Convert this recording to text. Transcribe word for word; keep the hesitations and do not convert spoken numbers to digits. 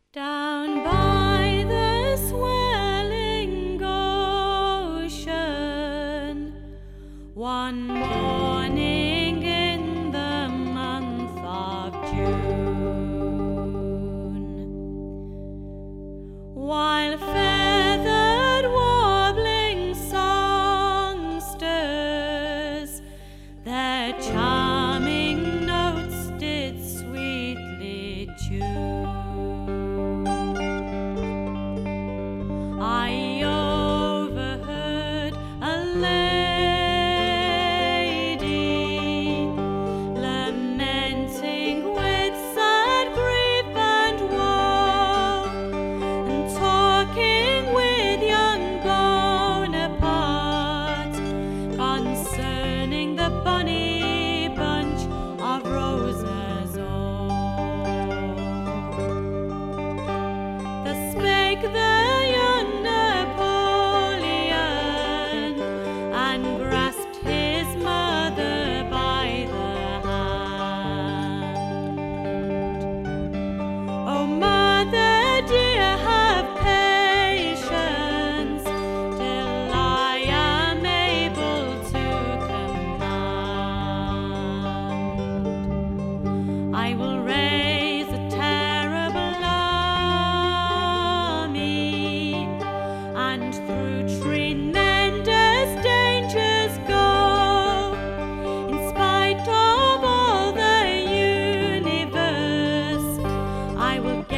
Down by the swelling ocean, one morning in the month of June, while feathered warbling songsters their charming notes did sweetly tune, I overheard a lady lamenting with sad grief and woe, and talking with young Bonaparte concerning the bonny bunch of roses. Oh, thus spake the young Napoleon, and grasped his mother by the hand. Oh, mother dear, have patience till I am able to command. I will raise a terrible army, and through tremendous dangers go, in spite of all the universe. I will